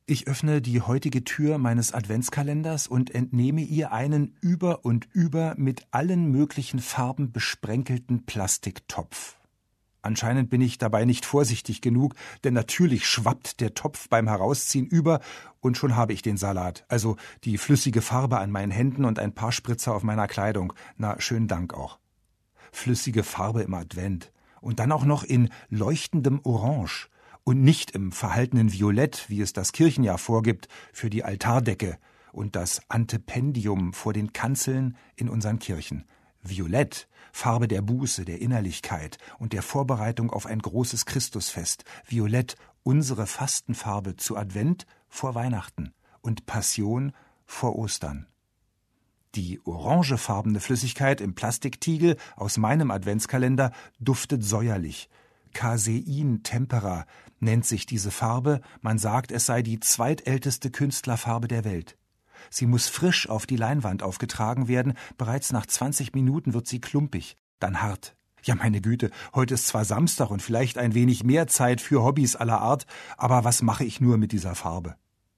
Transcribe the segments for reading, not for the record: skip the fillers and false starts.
Ich öffne die heutige Tür meines Adventskalenders und entnehme ihr einen über und über mit allen möglichen Farben besprenkelten Plastiktopf. Anscheinend bin ich dabei nicht vorsichtig genug, denn natürlich schwappt der Topf beim Herausziehen über und schon habe ich den Salat, also die flüssige Farbe an meinen Händen und ein paar Spritzer auf meiner Kleidung. Na, schönen Dank auch. Flüssige Farbe im Advent und dann auch noch in leuchtendem Orange und nicht im verhaltenen Violett, wie es das Kirchenjahr vorgibt, für die Altardecke und das Antependium vor den Kanzeln in unseren Kirchen. Violett, Farbe der Buße, der Innerlichkeit und der Vorbereitung auf ein großes Christusfest. Violett, unsere Fastenfarbe zu Advent vor Weihnachten und Passion vor Ostern. Die orangefarbene Flüssigkeit im Plastiktiegel aus meinem Adventskalender duftet säuerlich. Casein tempera nennt sich diese Farbe. Man sagt, es sei die zweitälteste Künstlerfarbe der Welt. Sie muss frisch auf die Leinwand aufgetragen werden. Bereits nach 20 Minuten wird sie klumpig, dann hart. Ja, meine Güte, heute ist zwar Samstag und vielleicht ein wenig mehr Zeit für Hobbys aller Art, aber was mache ich nur mit dieser Farbe?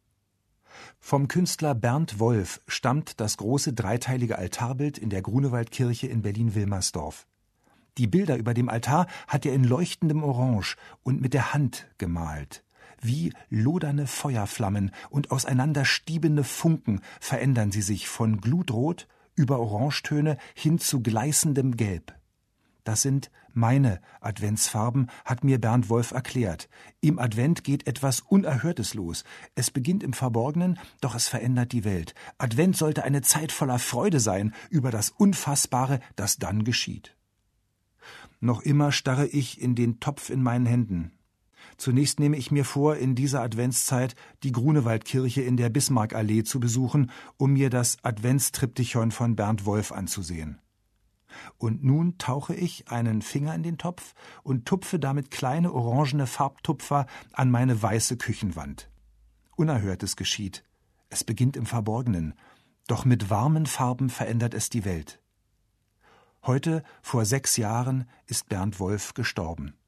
Vom Künstler Bernd Wolf stammt das große dreiteilige Altarbild in der Grunewaldkirche in Berlin-Wilmersdorf. Die Bilder über dem Altar hat er in leuchtendem Orange und mit der Hand gemalt. Wie lodernde Feuerflammen und auseinanderstiebende Funken verändern sie sich von Glutrot über Orangetöne hin zu gleißendem Gelb. Das sind meine Adventsfarben, hat mir Bernd Wolf erklärt. Im Advent geht etwas Unerhörtes los. Es beginnt im Verborgenen, doch es verändert die Welt. Advent sollte eine Zeit voller Freude sein über das Unfassbare, das dann geschieht. Noch immer starre ich in den Topf in meinen Händen. Zunächst nehme ich mir vor, in dieser Adventszeit die Grunewaldkirche in der Bismarckallee zu besuchen, um mir das Adventstriptychon von Bernd Wolf anzusehen. Und nun tauche ich einen Finger in den Topf und tupfe damit kleine orangene Farbtupfer an meine weiße Küchenwand. Unerhörtes geschieht. Es beginnt im Verborgenen, doch mit warmen Farben verändert es die Welt. Heute, vor 6 Jahren, ist Bernd Wolf gestorben.